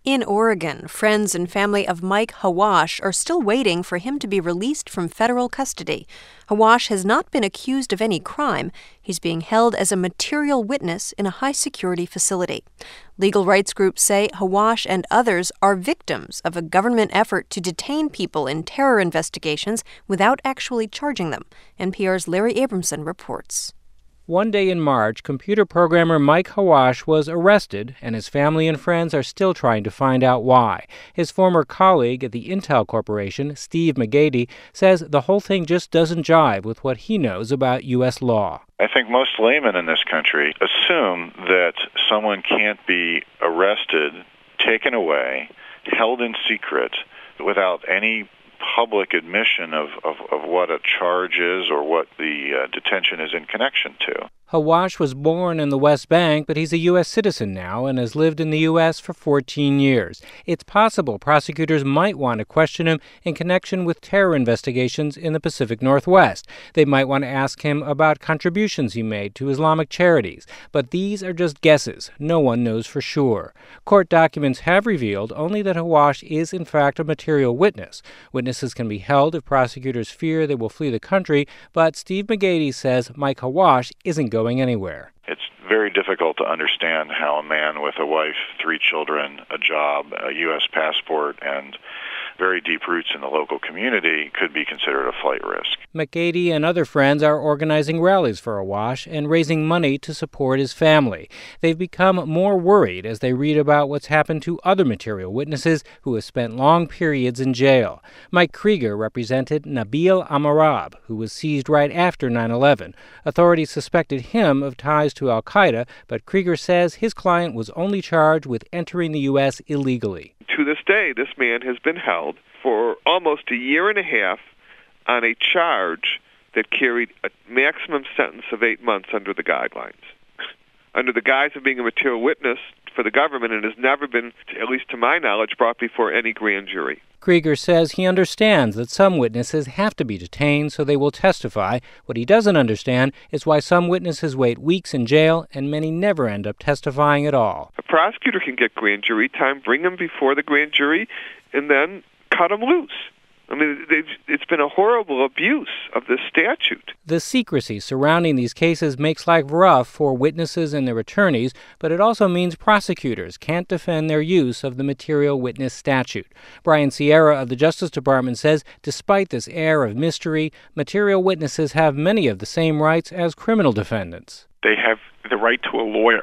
In Oregon, friends and family of Mike Hawash are still waiting for him to be released from federal custody. Hawash has not been accused of any crime. He's being held as a material witness in a high-security facility. Legal rights groups say Hawash and others are victims of a government effort to detain people in terror investigations without actually charging them. NPR's Larry Abramson reports. One day in March, computer programmer Mike Hawash was arrested, and his family and friends are still trying to find out why. His former colleague at the Intel Corporation, Steve McGady, says the whole thing just doesn't jive with what he knows about U.S. law. I think most laymen in this country assume that someone can't be arrested, taken away, held in secret without any public admission of what a charge is or what the detention is in connection to. Hawash was born in the West Bank, but he's a U.S. citizen now and has lived in the U.S. for 14 years. It's possible prosecutors might want to question him in connection with terror investigations in the Pacific Northwest. They might want to ask him about contributions he made to Islamic charities. But these are just guesses. No one knows for sure. Court documents have revealed only that Hawash is, in fact, a material witness. Witnesses can be held if prosecutors fear they will flee the country, but Steve McGady says Mike Hawash isn't going anywhere. It's very difficult to understand how a man with a wife, 3 children, a job, a U.S. passport, and very deep roots in the local community could be considered a flight risk. McGady and other friends are organizing rallies for Hawash and raising money to support his family. They've become more worried as they read about what's happened to other material witnesses who have spent long periods in jail. Mike Krieger represented Nabil Amarab, who was seized right after 9/11. Authorities suspected him of ties to al-Qaeda, but Krieger says his client was only charged with entering the U.S. illegally. To this day, this man has been held for almost a year and a half on a charge that carried a maximum sentence of 8 months under the guidelines. Under the guise of being a material witness for the government, and has never been, at least to my knowledge, brought before any grand jury. Krieger says he understands that some witnesses have to be detained so they will testify. What he doesn't understand is why some witnesses wait weeks in jail and many never end up testifying at all. A prosecutor can get grand jury time, bring him before the grand jury, and then cut him loose. I mean, it's been a horrible abuse of this statute. The secrecy surrounding these cases makes life rough for witnesses and their attorneys, but it also means prosecutors can't defend their use of the material witness statute. Brian Sierra of the Justice Department says despite this air of mystery, material witnesses have many of the same rights as criminal defendants. They have the right to a lawyer.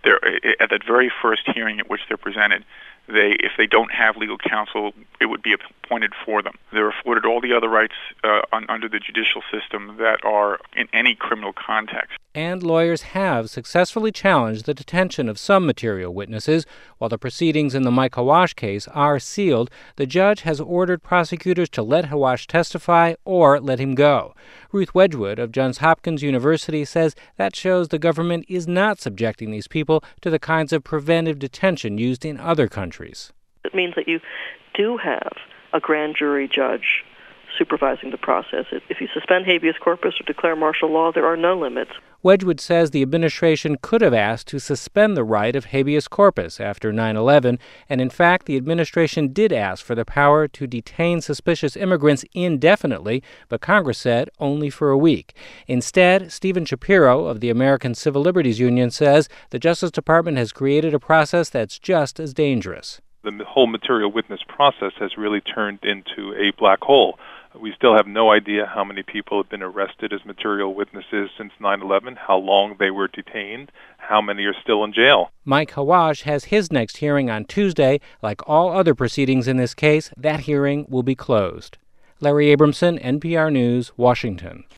At that very first hearing at which they're presented, if they don't have legal counsel, it would be appointed for them. They're afforded all the other rights under the judicial system that are in any criminal context. And lawyers have successfully challenged the detention of some material witnesses. While the proceedings in the Mike Hawash case are sealed, the judge has ordered prosecutors to let Hawash testify or let him go. Ruth Wedgwood of Johns Hopkins University says that shows the government is not subjecting these people to the kinds of preventive detention used in other countries. It means that you do have a grand jury judge supervising the process. If you suspend habeas corpus or declare martial law, there are no limits. Wedgwood says the administration could have asked to suspend the right of habeas corpus after 9/11, and in fact, the administration did ask for the power to detain suspicious immigrants indefinitely, but Congress said only for a week. Instead, Stephen Shapiro of the American Civil Liberties Union says the Justice Department has created a process that's just as dangerous. The whole material witness process has really turned into a black hole. We still have no idea how many people have been arrested as material witnesses since 9/11, how long they were detained, how many are still in jail. Mike Hawash has his next hearing on Tuesday. Like all other proceedings in this case, that hearing will be closed. Larry Abramson, NPR News, Washington.